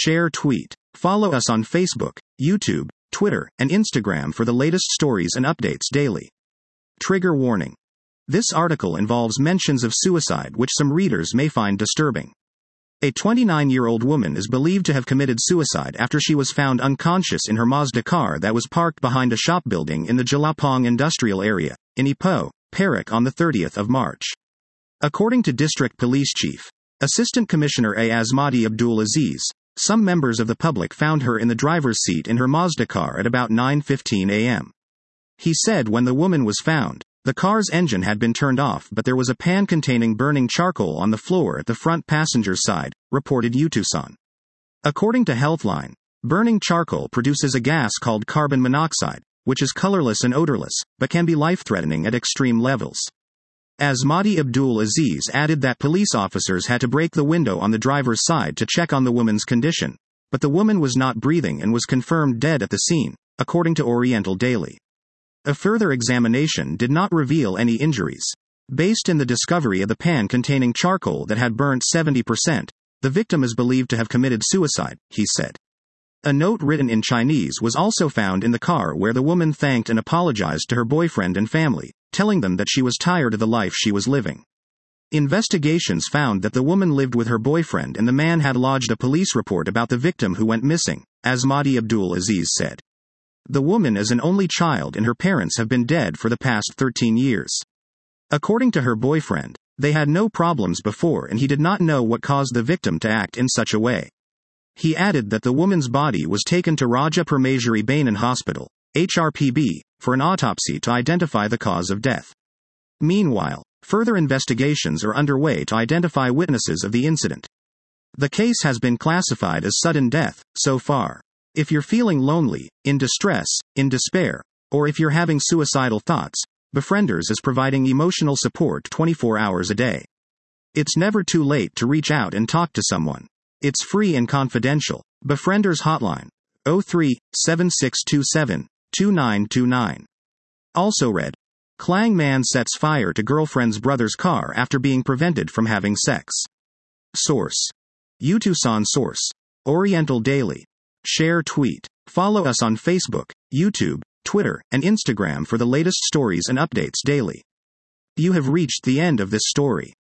share, tweet. Follow us on Facebook, YouTube, Twitter, and Instagram for the latest stories and updates daily. Trigger warning. This article involves mentions of suicide which some readers may find disturbing. A 29-year-old woman is believed to have committed suicide after she was found unconscious in her Mazda car that was parked behind a shop building in the Jelapang industrial area, in Ipoh, Perak on the 30th of March. According to District Police Chief, Assistant Commissioner A. Azmati Abdul Aziz, some members of the public found her in the driver's seat in her Mazda car at about 9:15 a.m. He said when the woman was found, the car's engine had been turned off but there was a pan containing burning charcoal on the floor at the front passenger's side, reported Utusan. According to Healthline, burning charcoal produces a gas called carbon monoxide, which is colorless and odorless, but can be life-threatening at extreme levels. Azmati Abdul Aziz added that police officers had to break the window on the driver's side to check on the woman's condition, but the woman was not breathing and was confirmed dead at the scene, according to Oriental Daily. A further examination did not reveal any injuries. Based in the discovery of the pan containing charcoal that had burnt 70%, the victim is believed to have committed suicide, he said. A note written in Chinese was also found in the car where the woman thanked and apologized to her boyfriend and family, telling them that she was tired of the life she was living. Investigations found that the woman lived with her boyfriend and the man had lodged a police report about the victim who went missing, Azmati Abdul Aziz said. The woman is an only child and her parents have been dead for the past 13 years. According to her boyfriend, they had no problems before and he did not know what caused the victim to act in such a way. He added that the woman's body was taken to Raja Permeshwari Banan Hospital, HRPB, for an autopsy to identify the cause of death. Meanwhile, further investigations are underway to identify witnesses of the incident. The case has been classified as sudden death, so far. If you're feeling lonely, in distress, in despair, or if you're having suicidal thoughts, Befrienders is providing emotional support 24 hours a day. It's never too late to reach out and talk to someone. It's free and confidential. Befrienders Hotline, 03-7627-2929. Also read, Klang man sets fire to girlfriend's brother's car after being prevented from having sex. Source. Utusan Source. Oriental Daily. Share tweet. Follow us on Facebook, YouTube, Twitter, and Instagram for the latest stories and updates daily. You have reached the end of this story.